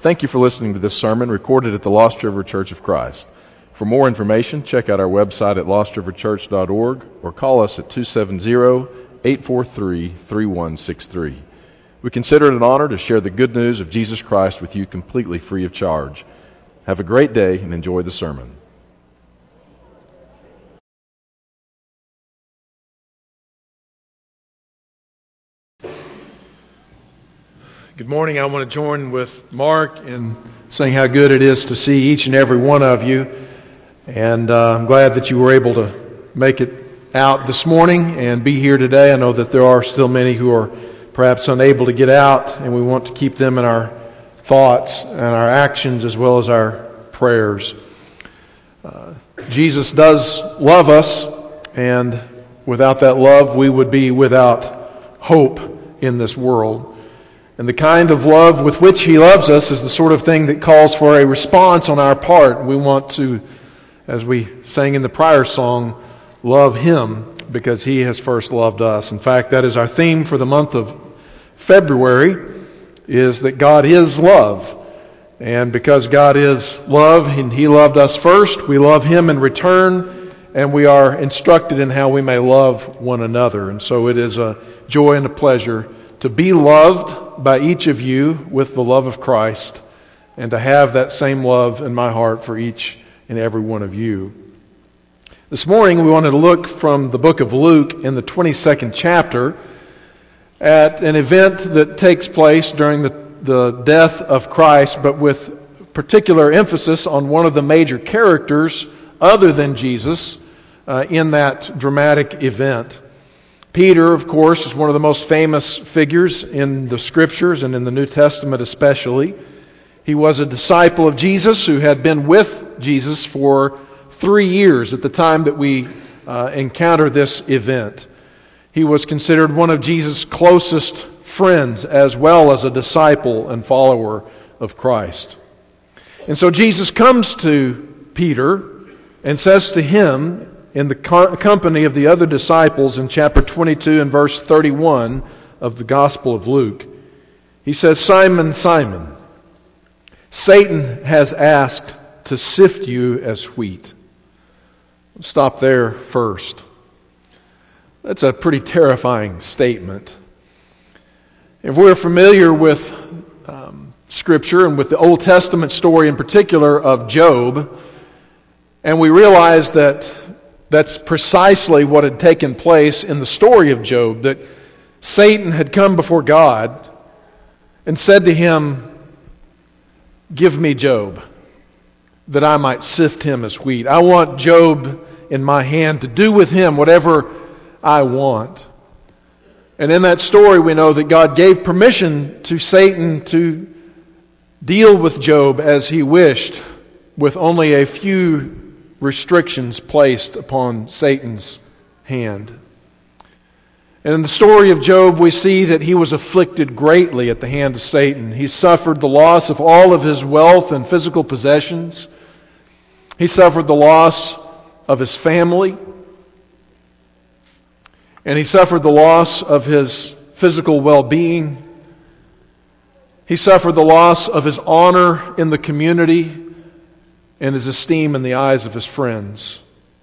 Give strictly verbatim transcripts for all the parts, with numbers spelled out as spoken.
Thank you for listening to this sermon recorded at the Lost River Church of Christ. For more information, check out our website at lost river church dot org or call us at two seven zero, eight four three, three one six three. We consider it an honor to share the good news of Jesus Christ with you completely free of charge. Have a great day and enjoy the sermon. Good morning. I want to join with Mark in saying how good it is to see each and every one of you. And uh, I'm glad that you were able to make it out this morning and be here today. I know that there are still many who are perhaps unable to get out, and we want to keep them in our thoughts and our actions as well as our prayers. Uh, Jesus does love us, and without that love, we would be without hope in this world. And the kind of love with which He loves us is the sort of thing that calls for a response on our part. We want to, as we sang in the prior song, love Him because He has first loved us. In fact, that is our theme for the month of February, is that God is love. And because God is love and He loved us first, we love Him in return, and we are instructed in how we may love one another. And so it is a joy and a pleasure to be loved by each of you with the love of Christ, and to have that same love in my heart for each and every one of you. This morning we wanted to look from the book of Luke in the twenty-second chapter at an event that takes place during the, the death of Christ, but with particular emphasis on one of the major characters other than Jesus uh, in that dramatic event. Peter, of course, is one of the most famous figures in the Scriptures and in the New Testament especially. He was a disciple of Jesus who had been with Jesus for three years at the time that we uh, encounter this event. He was considered one of Jesus' closest friends as well as a disciple and follower of Christ. And so Jesus comes to Peter and says to him, in the company of the other disciples in chapter twenty-two and verse thirty-one of the Gospel of Luke, he says, "Simon, Simon, Satan has asked to sift you as wheat." Let's stop there first. That's a pretty terrifying statement. If we're familiar with um, Scripture and with the Old Testament story in particular of Job, and we realize that that's precisely what had taken place in the story of Job, that Satan had come before God and said to him, "Give me Job, that I might sift him as wheat. I want Job in my hand to do with him whatever I want." And in that story we know that God gave permission to Satan to deal with Job as he wished, with only a few restrictions placed upon Satan's hand. And in the story of Job, we see that he was afflicted greatly at the hand of Satan. He suffered the loss of all of his wealth and physical possessions. He suffered the loss of his family. And he suffered the loss of his physical well-being. He suffered the loss of his honor in the community and his esteem in the eyes of his friends.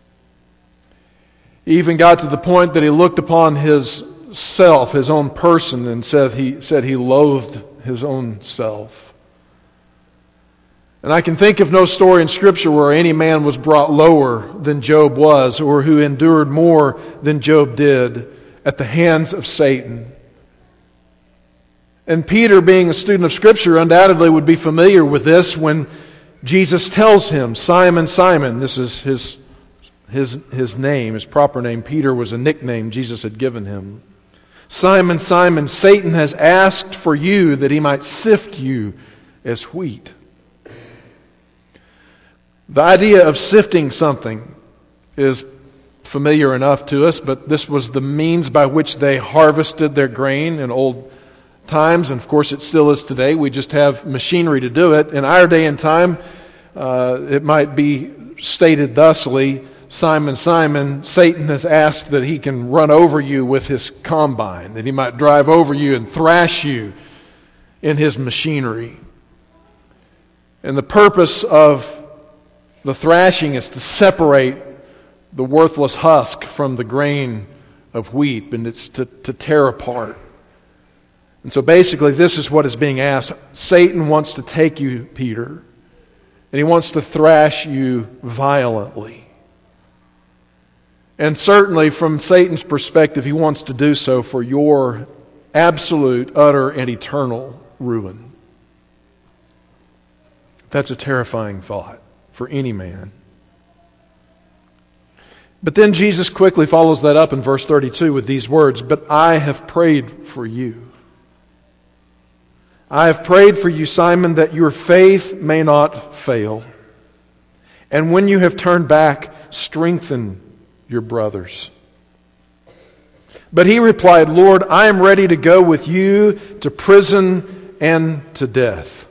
He even got to the point that he looked upon his self, his own person, and said he said he loathed his own self. And I can think of no story in Scripture where any man was brought lower than Job was, or who endured more than Job did at the hands of Satan. And Peter, being a student of Scripture, undoubtedly would be familiar with this when Jesus tells him, "Simon, Simon," this is his, his, his name, his proper name. Peter was a nickname Jesus had given him. "Simon, Simon, Satan has asked for you that he might sift you as wheat." The idea of sifting something is familiar enough to us, but this was the means by which they harvested their grain in old times, and of course it still is today. We just have machinery to do it. In our day and time, uh, it might be stated thusly, "Simon, Simon, Satan has asked that he can run over you with his combine, that he might drive over you and thrash you in his machinery." And the purpose of the thrashing is to separate the worthless husk from the grain of wheat, and it's to, to tear apart. And so basically this is what is being asked. Satan wants to take you, Peter, and he wants to thrash you violently. And certainly from Satan's perspective, he wants to do so for your absolute, utter, and eternal ruin. That's a terrifying thought for any man. But then Jesus quickly follows that up in verse thirty-two with these words, "But I have prayed for you. I have prayed for you, Simon, that your faith may not fail. And when you have turned back, strengthen your brothers." But he replied, "Lord, I am ready to go with you to prison and to death."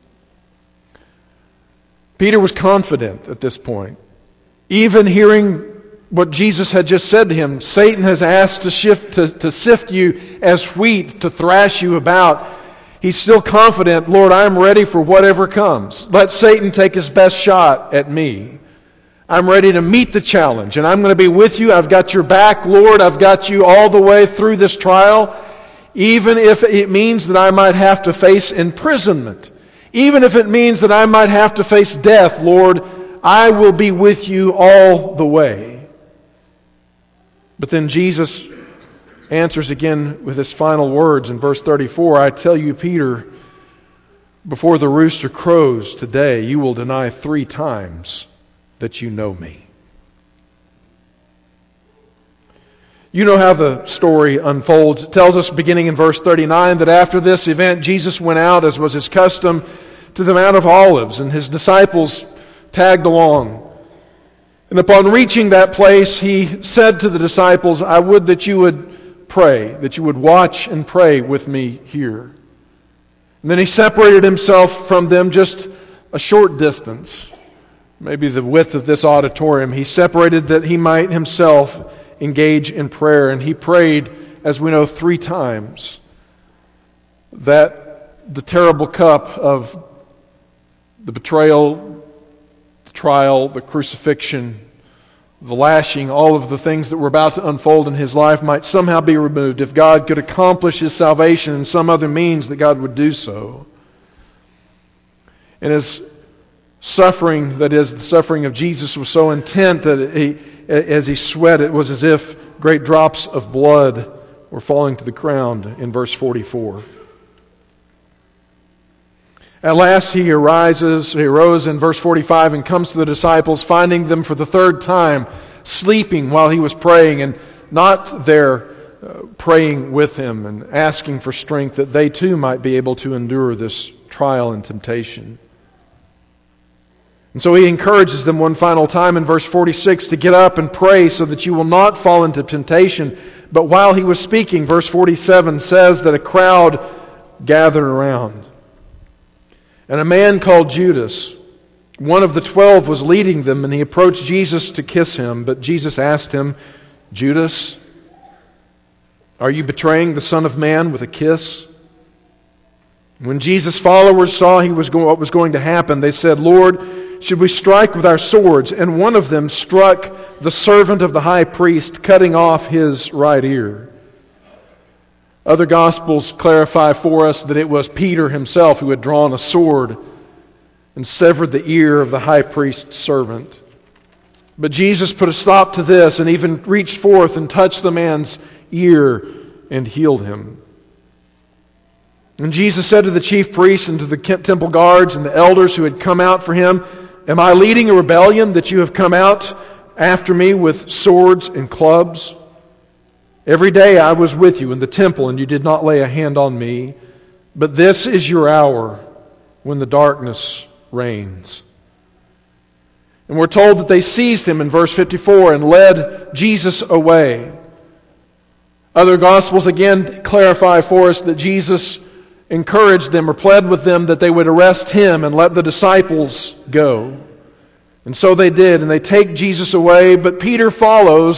Peter was confident at this point. Even hearing what Jesus had just said to him, Satan has asked to, shift, to, to sift you as wheat, to thrash you about. He's still confident, "Lord, I'm ready for whatever comes. Let Satan take his best shot at me. I'm ready to meet the challenge, and I'm going to be with you. I've got your back, Lord. I've got you all the way through this trial, even if it means that I might have to face imprisonment. Even if it means that I might have to face death, Lord, I will be with you all the way." But then Jesus answers again with his final words in verse thirty-four, "I tell you, Peter, before the rooster crows today, you will deny three times that you know me." You know how the story unfolds. It tells us, beginning in verse thirty-nine, that after this event, Jesus went out, as was his custom, to the Mount of Olives, and his disciples tagged along. And upon reaching that place, he said to the disciples, "I would that you would pray, that you would watch and pray with me here." And then he separated himself from them just a short distance, maybe the width of this auditorium. He separated that he might himself engage in prayer. And he prayed, as we know, three times, that the terrible cup of the betrayal, the trial, the crucifixion, the lashing, all of the things that were about to unfold in his life might somehow be removed. If God could accomplish his salvation in some other means, that God would do so. And his suffering, that is, the suffering of Jesus, was so intense that he, as he sweat, it was as if great drops of blood were falling to the ground in verse forty-four. At last he arises, he arose in verse forty-five and comes to the disciples, finding them for the third time sleeping while he was praying, and not there uh, praying with him and asking for strength that they too might be able to endure this trial and temptation. And so he encourages them one final time in verse forty-six to get up and pray so that you will not fall into temptation. But while he was speaking, verse forty-seven says that a crowd gathered around. And a man called Judas, one of the twelve, was leading them, and he approached Jesus to kiss him. But Jesus asked him, "Judas, are you betraying the Son of Man with a kiss?" When Jesus' followers saw he was go- what was going to happen, they said, "Lord, should we strike with our swords?" And one of them struck the servant of the high priest, cutting off his right ear. Other Gospels clarify for us that it was Peter himself who had drawn a sword and severed the ear of the high priest's servant. But Jesus put a stop to this and even reached forth and touched the man's ear and healed him. And Jesus said to the chief priests and to the temple guards and the elders who had come out for him, "Am I leading a rebellion that you have come out after me with swords and clubs? Every day I was with you in the temple, and you did not lay a hand on me. But this is your hour when the darkness reigns." And we're told that they seized him in verse fifty-four and led Jesus away. Other Gospels again clarify for us that Jesus encouraged them or pled with them that they would arrest him and let the disciples go. And so they did, and they take Jesus away, but Peter follows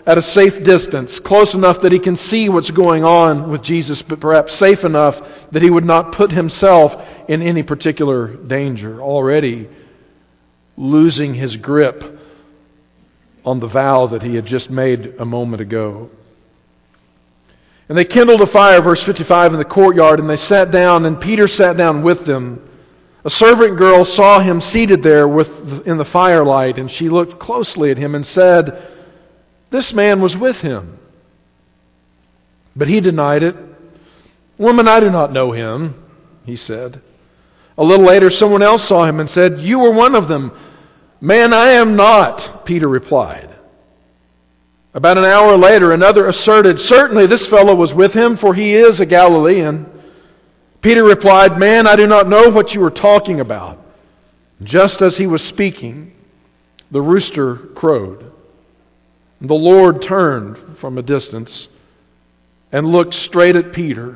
at a safe distance, close enough that he can see what's going on with Jesus, but perhaps safe enough that he would not put himself in any particular danger, already losing his grip on the vow that he had just made a moment ago. And they kindled a fire, verse fifty-five, in the courtyard, and they sat down, and Peter sat down with them. A servant girl saw him seated there with in the firelight, and she looked closely at him and said, "This man was with him." But he denied it. "Woman, I do not know him," he said. A little later, someone else saw him and said, "You were one of them." "Man, I am not," Peter replied. About an hour later, another asserted, "Certainly this fellow was with him, for he is a Galilean." Peter replied, "Man, I do not know what you are talking about." Just as he was speaking, the rooster crowed. The Lord turned from a distance and looked straight at Peter.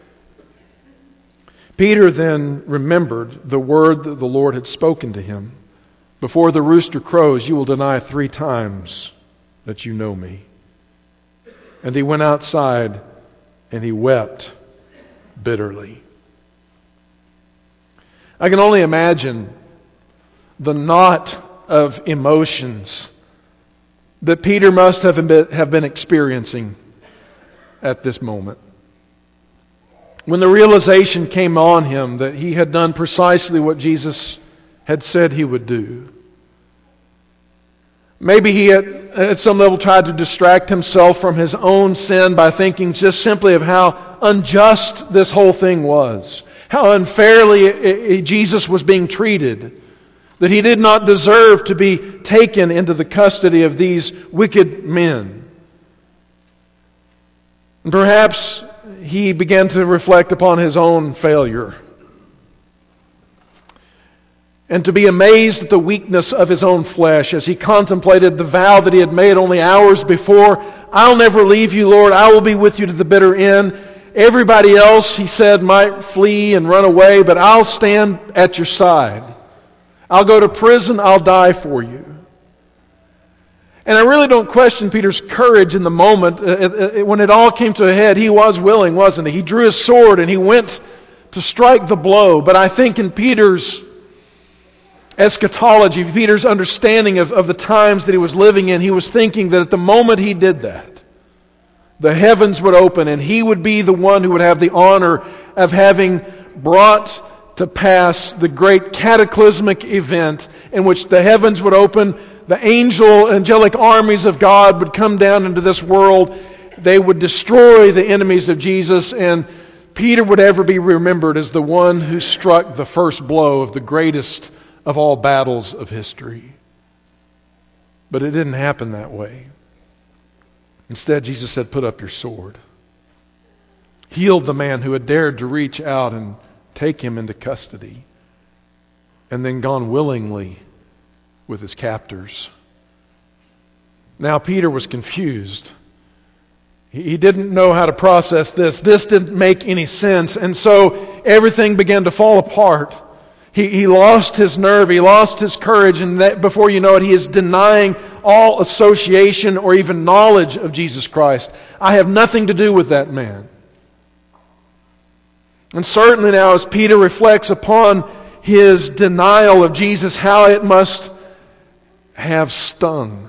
Peter then remembered the word that the Lord had spoken to him. "Before the rooster crows, you will deny three times that you know me." And he went outside and he wept bitterly. I can only imagine the knot of emotions that Peter must have been, have been experiencing at this moment. When the realization came on him that he had done precisely what Jesus had said he would do. Maybe he had, at some level, tried to distract himself from his own sin by thinking just simply of how unjust this whole thing was. How unfairly Jesus was being treated. That he did not deserve to be taken into the custody of these wicked men. And perhaps he began to reflect upon his own failure. And to be amazed at the weakness of his own flesh as he contemplated the vow that he had made only hours before. "I'll never leave you, Lord. I will be with you to the bitter end. Everybody else," he said, "might flee and run away, but I'll stand at your side. I'll go to prison. I'll die for you." And I really don't question Peter's courage in the moment. When it all came to a head, he was willing, wasn't he? He drew his sword and he went to strike the blow. But I think in Peter's eschatology, Peter's understanding of, of the times that he was living in, he was thinking that at the moment he did that, the heavens would open and he would be the one who would have the honor of having brought to pass the great cataclysmic event in which the heavens would open, the angel, angelic armies of God would come down into this world, they would destroy the enemies of Jesus, and Peter would ever be remembered as the one who struck the first blow of the greatest of all battles of history. But it didn't happen that way. Instead, Jesus said, "Put up your sword." Healed the man who had dared to reach out and take him into custody, and then gone willingly with his captors. Now Peter was confused. He didn't know how to process this. This didn't make any sense, and so everything began to fall apart. He, he lost his nerve, he lost his courage, and that, before you know it, he is denying all association or even knowledge of Jesus Christ. "I have nothing to do with that man." And certainly now, as Peter reflects upon his denial of Jesus, how it must have stung.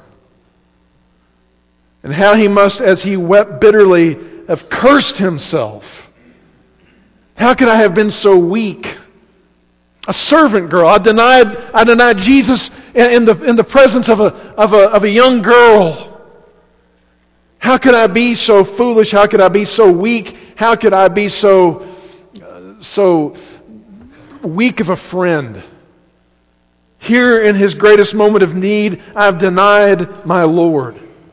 And how he must, as he wept bitterly, have cursed himself. How could I have been so weak? A servant girl. I denied, I denied Jesus in the, in the presence of a, of, a, of a young girl. How could I be so foolish? How could I be so weak? How could I be so, uh, so weak of a friend? Here in his greatest moment of need, I've denied my Lord.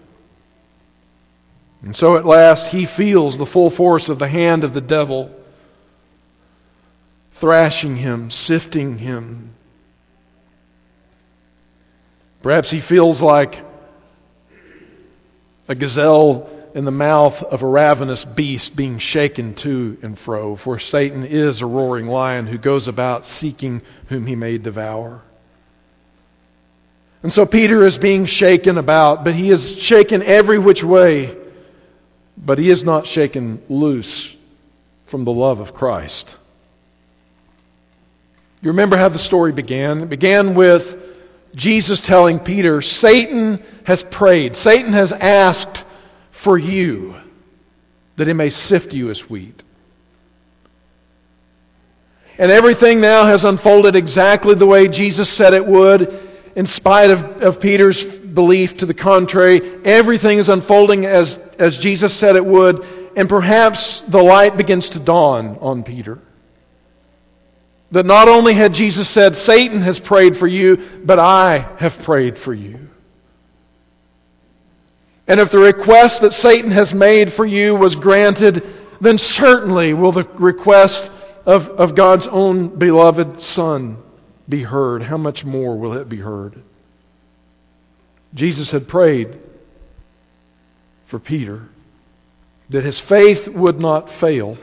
And so at last he feels the full force of the hand of the devil, thrashing him, sifting him. Perhaps he feels like a gazelle in the mouth of a ravenous beast being shaken to and fro, for Satan is a roaring lion who goes about seeking whom he may devour. And so Peter is being shaken about, but he is shaken every which way, but he is not shaken loose from the love of Christ. You remember how the story began? It began with Jesus telling Peter, Satan has prayed, Satan has asked for you, that he may sift you as wheat. And everything now has unfolded exactly the way Jesus said it would, in spite of, of Peter's belief to the contrary. Everything is unfolding as, as Jesus said it would, and perhaps the light begins to dawn on Peter. That not only had Jesus said, Satan has prayed for you, but I have prayed for you. And if the request that Satan has made for you was granted, then certainly will the request of, of God's own beloved Son be heard. How much more will it be heard? Jesus had prayed for Peter that his faith would not fail.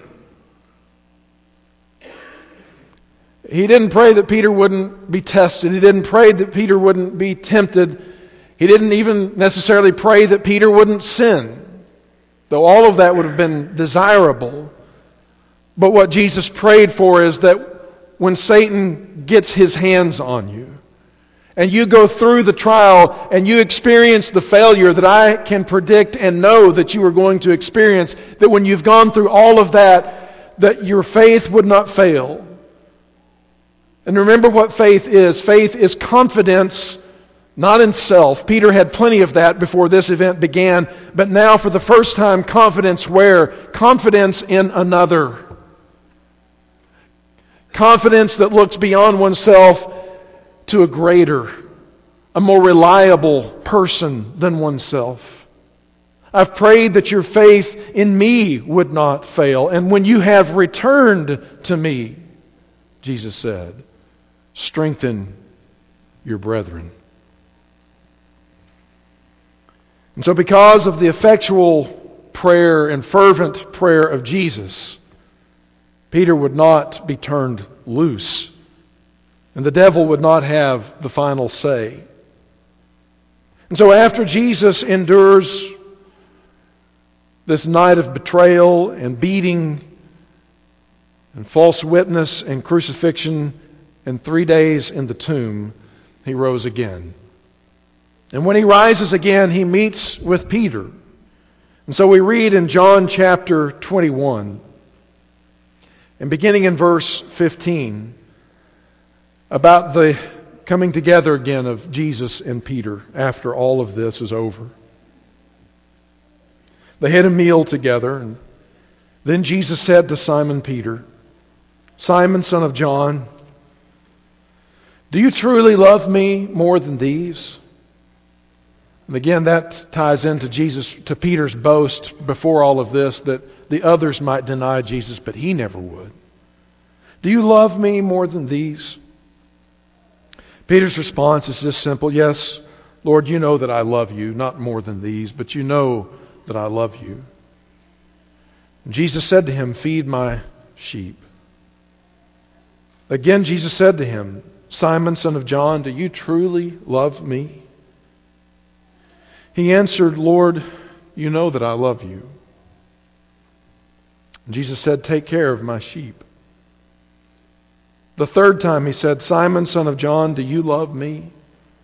He didn't pray that Peter wouldn't be tested. He didn't pray that Peter wouldn't be tempted. He didn't even necessarily pray that Peter wouldn't sin, though all of that would have been desirable. But what Jesus prayed for is that when Satan gets his hands on you, and you go through the trial, and you experience the failure that I can predict and know that you are going to experience, that when you've gone through all of that, that your faith would not fail. And remember what faith is. Faith is confidence, not in self. Peter had plenty of that before this event began, but now for the first time, confidence where? Confidence in another. Confidence that looks beyond oneself to a greater, a more reliable person than oneself. I've prayed that your faith in me would not fail. And when you have returned to me, Jesus said, strengthen your brethren. And so because of the effectual prayer and fervent prayer of Jesus, Peter would not be turned loose. And the devil would not have the final say. And so after Jesus endures this night of betrayal and beating and false witness and crucifixion and three days in the tomb, he rose again. And when he rises again, he meets with Peter. And so we read in John chapter twenty-one, and beginning in verse fifteen, about the coming together again of Jesus and Peter after all of this is over. They had a meal together, and then Jesus said to Simon Peter, Simon, son of John, do you truly love me more than these? And again, that ties into Jesus, to Peter's boast before all of this, that the others might deny Jesus, but he never would. Do you love me more than these? Peter's response is just simple. Yes, Lord, you know that I love you, not more than these, but you know that I love you. And Jesus said to him, feed my sheep. Again, Jesus said to him, Simon, son of John, do you truly love me? He answered, Lord, you know that I love you. And Jesus said, take care of my sheep. The third time he said, Simon, son of John, do you love me?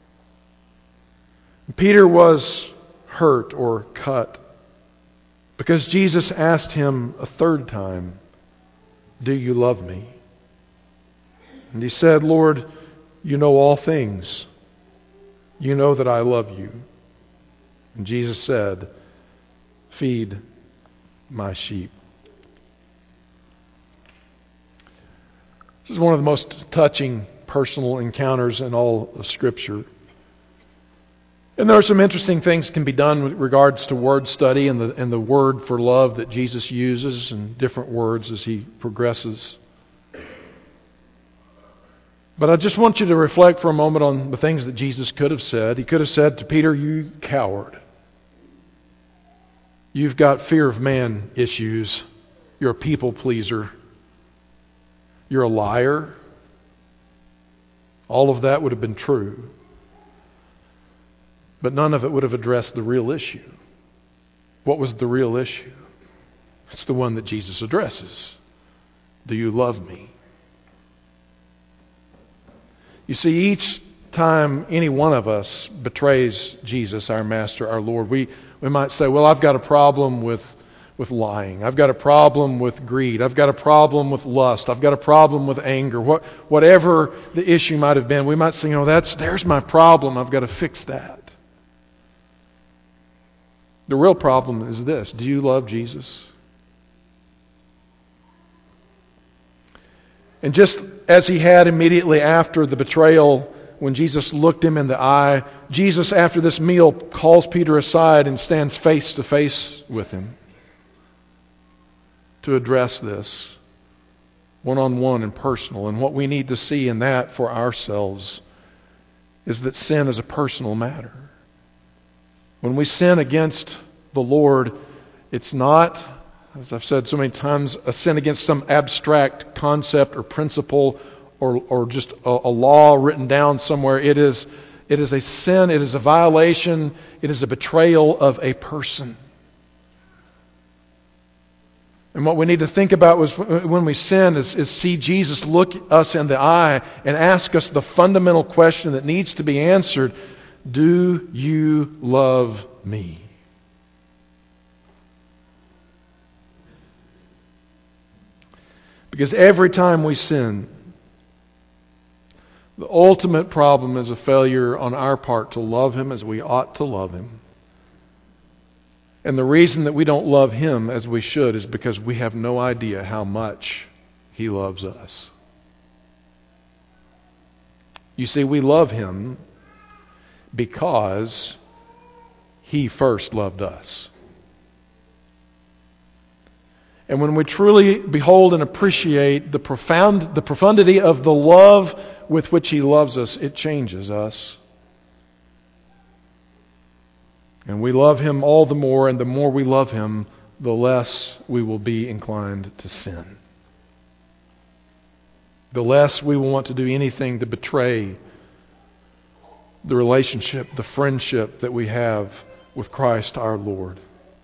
And Peter was hurt or cut because Jesus asked him a third time, do you love me? And he said, Lord, you know all things. You know that I love you. And Jesus said, feed my sheep. This is one of the most touching personal encounters in all of Scripture. And there are some interesting things that can be done with regards to word study and the, and the word for love that Jesus uses and different words as he progresses. But I just want you to reflect for a moment on the things that Jesus could have said. He could have said to Peter, you coward. You've got fear of man issues. You're a people pleaser. You're a liar. All of that would have been true. But none of it would have addressed the real issue. What was the real issue? It's the one that Jesus addresses. Do you love me? You see, each time any one of us betrays Jesus, our Master, our Lord, we, we might say, well, I've got a problem with, with lying. I've got a problem with greed. I've got a problem with lust. I've got a problem with anger. What, whatever the issue might have been, we might say, you know, that's, there's my problem. I've got to fix that. The real problem is this. Do you love Jesus? And just as he had immediately after the betrayal, when Jesus looked him in the eye, Jesus, after this meal, calls Peter aside and stands face to face with him to address this one-on-one and personal. And what we need to see in that for ourselves is that sin is a personal matter. When we sin against the Lord, it's not, as I've said so many times, a sin against some abstract concept or principle or, or just a, a law written down somewhere. It is, it is a sin, it is a violation, it is a betrayal of a person. And what we need to think about was when we sin is, is see Jesus look us in the eye and ask us the fundamental question that needs to be answered. Do you love me? Because every time we sin, the ultimate problem is a failure on our part to love Him as we ought to love Him. And the reason that we don't love Him as we should is because we have no idea how much He loves us. You see, we love Him because He first loved us. And when we truly behold and appreciate the profound, the profundity of the love with which He loves us, it changes us. And we love Him all the more, and the more we love Him, the less we will be inclined to sin. The less we will want to do anything to betray the relationship, the friendship that we have with Christ our Lord.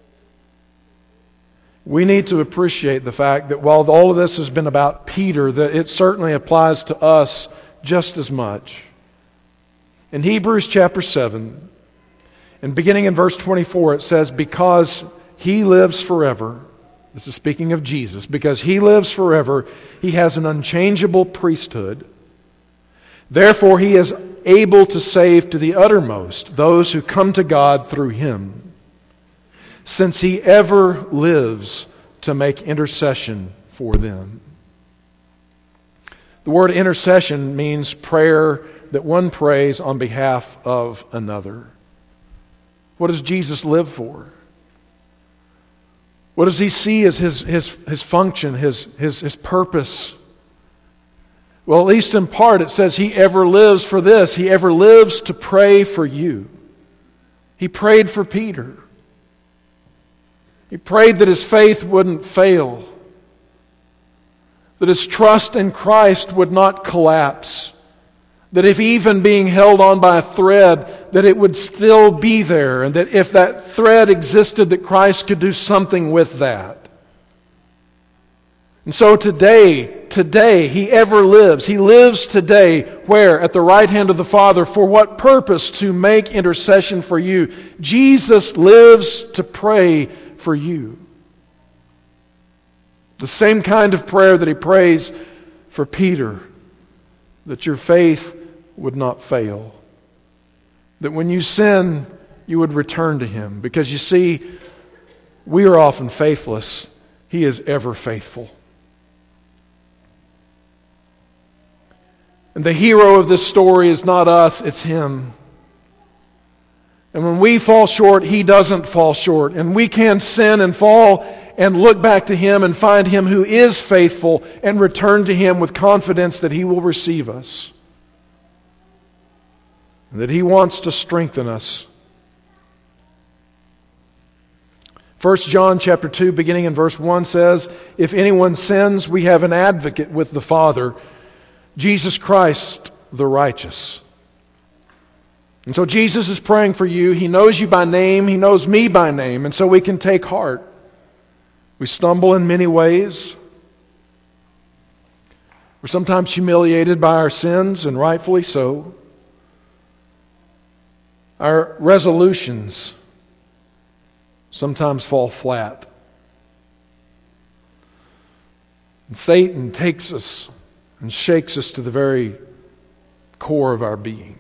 We need to appreciate the fact that while all of this has been about Peter, that it certainly applies to us just as much. In Hebrews chapter seven, and beginning in verse twenty-four, it says, because He lives forever, this is speaking of Jesus, because He lives forever, He has an unchangeable priesthood. Therefore He is able to save to the uttermost those who come to God through Him, since He ever lives to make intercession for them. The word intercession means prayer that one prays on behalf of another. What does Jesus live for? What does He see as His, his, his function, his, his, his purpose? Well, at least in part, it says He ever lives for this. He ever lives to pray for you. He prayed for Peter. He prayed that his faith wouldn't fail, that his trust in Christ would not collapse, that if even being held on by a thread, that it would still be there, and that if that thread existed, that Christ could do something with that. And so today, today, He ever lives. He lives today where? At the right hand of the Father. For what purpose? To make intercession for you. Jesus lives to pray for you. The same kind of prayer that He prays for Peter, that your faith would not fail. That when you sin, you would return to Him. Because you see, we are often faithless. He is ever faithful. And the hero of this story is not us, it's Him. And when we fall short, He doesn't fall short. And we can sin and fall and look back to Him and find Him who is faithful and return to Him with confidence that He will receive us. And that He wants to strengthen us. First John chapter two, beginning in verse one says, if anyone sins, we have an advocate with the Father, Jesus Christ the righteous. And so Jesus is praying for you. He knows you by name. He knows me by name. And so we can take heart. We stumble in many ways. We're sometimes humiliated by our sins, and rightfully so. Our resolutions sometimes fall flat. And Satan takes us and shakes us to the very core of our being.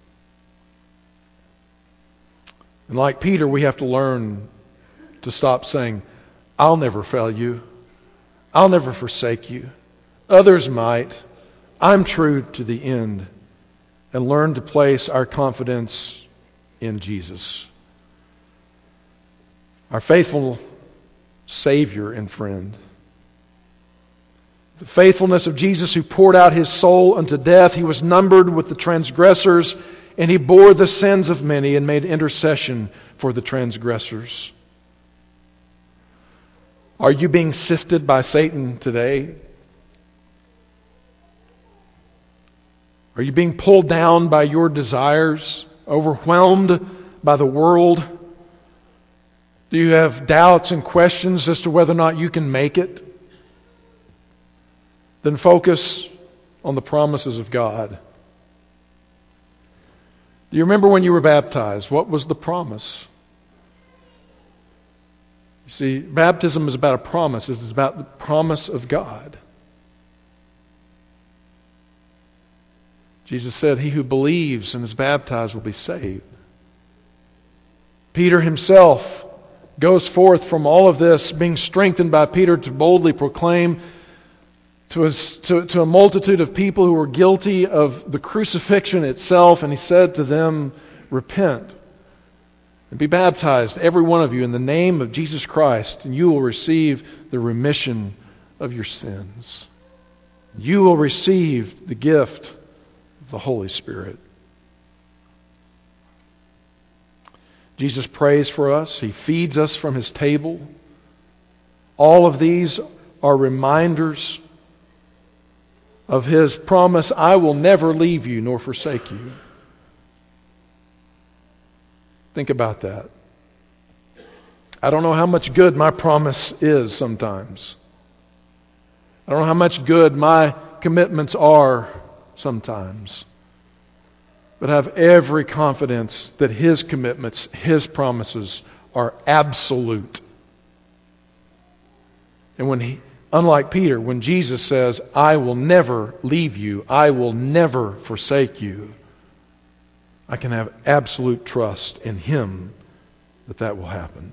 And like Peter, we have to learn to stop saying, I'll never fail you. I'll never forsake you. Others might. I'm true to the end. And learn to place our confidence in Jesus, our faithful Savior and friend. The faithfulness of Jesus, who poured out His soul unto death. He was numbered with the transgressors, and He bore the sins of many and made intercession for the transgressors. Are you being sifted by Satan today? Are you being pulled down by your desires? Overwhelmed by the world? Do you have doubts and questions as to whether or not you can make it? Then focus on the promises of God. Do you remember when you were baptized? What was the promise? You see, baptism is about a promise. It is about the promise of God. Jesus said, he who believes and is baptized will be saved. Peter himself goes forth from all of this, being strengthened by Peter to boldly proclaim to a, to, to a multitude of people who were guilty of the crucifixion itself. And he said to them, repent and be baptized, every one of you, in the name of Jesus Christ, and you will receive the remission of your sins. You will receive the gift the Holy Spirit. Jesus prays for us. He feeds us from His table. All of these are reminders of His promise, I will never leave you nor forsake you. Think about that. I don't know how much good my promise is sometimes. I don't know how much good my commitments are sometimes. But I have every confidence that His commitments, His promises are absolute. And when He, unlike Peter, when Jesus says, I will never leave you, I will never forsake you, I can have absolute trust in Him that that will happen.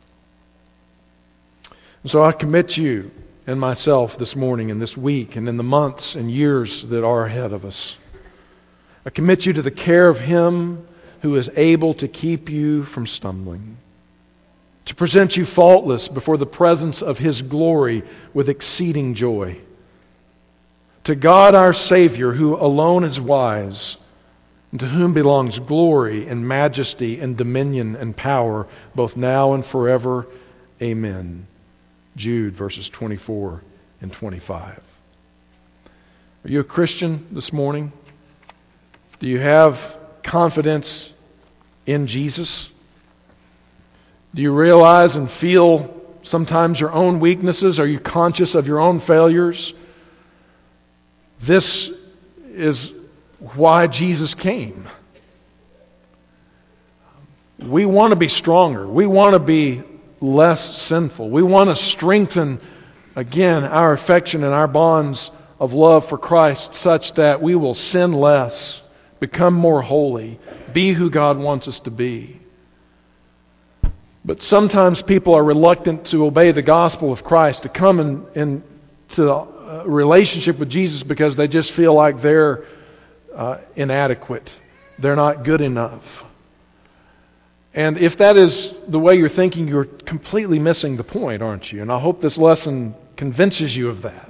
And so I commit you and myself this morning and this week and in the months and years that are ahead of us. I commit you to the care of Him who is able to keep you from stumbling, to present you faultless before the presence of His glory with exceeding joy. To God our Savior, who alone is wise, and to whom belongs glory and majesty and dominion and power, both now and forever. Amen. Jude verses twenty-four and twenty-five. Are you a Christian this morning? Do you have confidence in Jesus? Do you realize and feel sometimes your own weaknesses? Are you conscious of your own failures? This is why Jesus came. We want to be stronger. We want to be less sinful. We want to strengthen, again, our affection and our bonds of love for Christ such that we will sin less, become more holy, be who God wants us to be. But sometimes people are reluctant to obey the gospel of Christ, to come in, in to a relationship with Jesus because they just feel like they're uh, inadequate. They're not good enough. And if that is the way you're thinking, you're completely missing the point, aren't you? And I hope this lesson convinces you of that.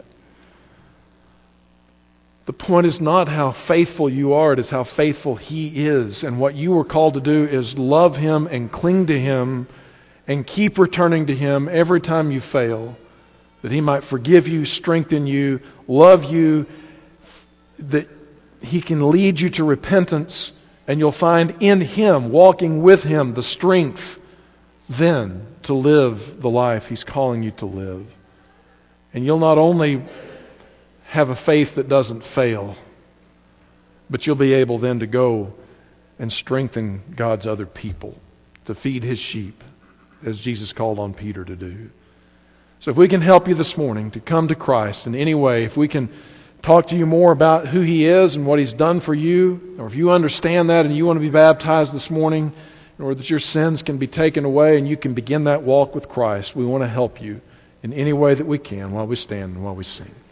The point is not how faithful you are, it is how faithful He is. And what you are called to do is love Him and cling to Him and keep returning to Him every time you fail, that He might forgive you, strengthen you, love you, that He can lead you to repentance And you'll find in Him, walking with Him, the strength then to live the life He's calling you to live. And you'll not only have a faith that doesn't fail, but you'll be able then to go and strengthen God's other people, to feed His sheep, as Jesus called on Peter to do. So if we can help you this morning to come to Christ in any way, if we can talk to you more about who He is and what He's done for you, or if you understand that and you want to be baptized this morning, or that your sins can be taken away and you can begin that walk with Christ, we want to help you in any way that we can while we stand and while we sing.